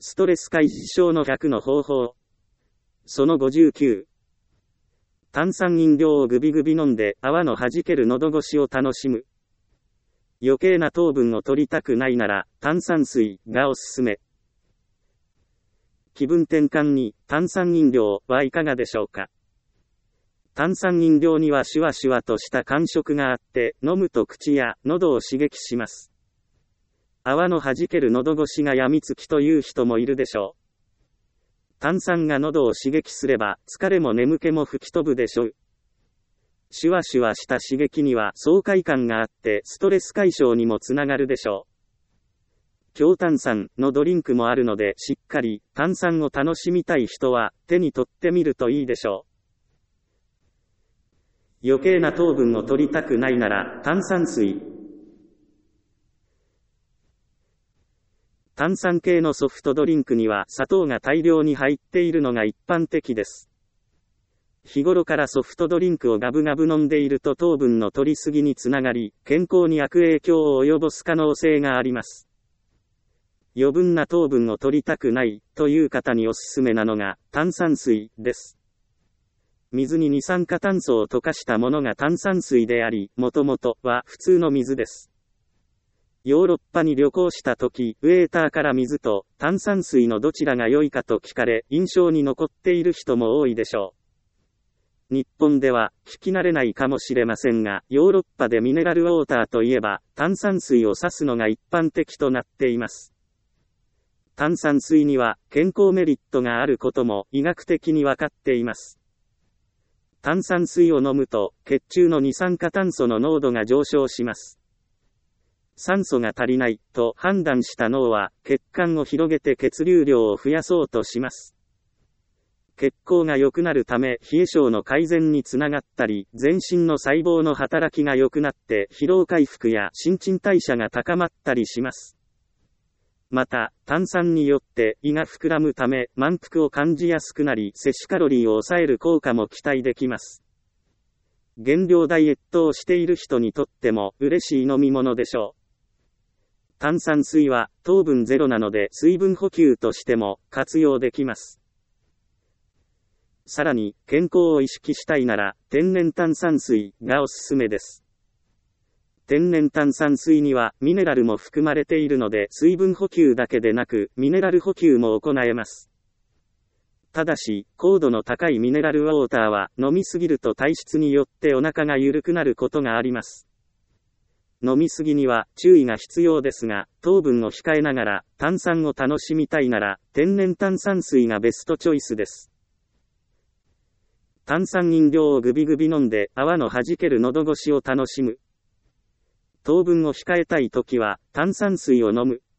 ストレス解消の100の方法。その59。炭酸飲料をグビグビ飲んで泡の弾ける喉越しを楽しむ。余計な糖分を取りたくないなら炭酸水がおすすめ。気分転換に炭酸飲料はいかがでしょうか。炭酸飲料にはシュワシュワとした感触があって飲むと口や喉を刺激します。泡の弾ける喉越しがやみつきという人もいるでしょう。炭酸が喉を刺激すれば疲れも眠気も吹き飛ぶでしょう。シュワシュワした刺激には爽快感があってストレス解消にもつながるでしょう。強炭酸のドリンクもあるのでしっかり炭酸を楽しみたい人は手に取ってみるといいでしょう。余計な糖分を取りたくないなら炭酸水。炭酸系のソフトドリンクには砂糖が大量に入っているのが一般的です。日頃からソフトドリンクをガブガブ飲んでいると糖分の取りすぎにつながり、健康に悪影響を及ぼす可能性があります。余分な糖分を取りたくないという方におすすめなのが炭酸水です。水に二酸化炭素を溶かしたものが炭酸水であり、もともとは普通の水です。ヨーロッパに旅行した時、ウェーターから水と炭酸水のどちらが良いかと聞かれ、印象に残っている人も多いでしょう。日本では聞き慣れないかもしれませんが、ヨーロッパでミネラルウォーターといえば炭酸水を指すのが一般的となっています。炭酸水には健康メリットがあることも医学的にわかっています。炭酸水を飲むと血中の二酸化炭素の濃度が上昇します。酸素が足りないと判断した脳は血管を広げて血流量を増やそうとします。血行が良くなるため冷え性の改善につながったり、全身の細胞の働きが良くなって疲労回復や新陳代謝が高まったりします。また、炭酸によって胃が膨らむため満腹を感じやすくなり、摂取カロリーを抑える効果も期待できます。減量ダイエットをしている人にとっても嬉しい飲み物でしょう。炭酸水は糖分ゼロなので水分補給としても活用できます。さらに健康を意識したいなら天然炭酸水がおすすめです。天然炭酸水にはミネラルも含まれているので水分補給だけでなくミネラル補給も行えます。ただし、硬度の高いミネラルウォーターは飲みすぎると体質によってお腹が緩くなることがあります。飲みすぎには注意が必要ですが、糖分を控えながら炭酸を楽しみたいなら天然炭酸水がベストチョイスです。炭酸飲料をグビグビ飲んで泡の弾ける喉越しを楽しむ。糖分を控えたいときは炭酸水を飲む。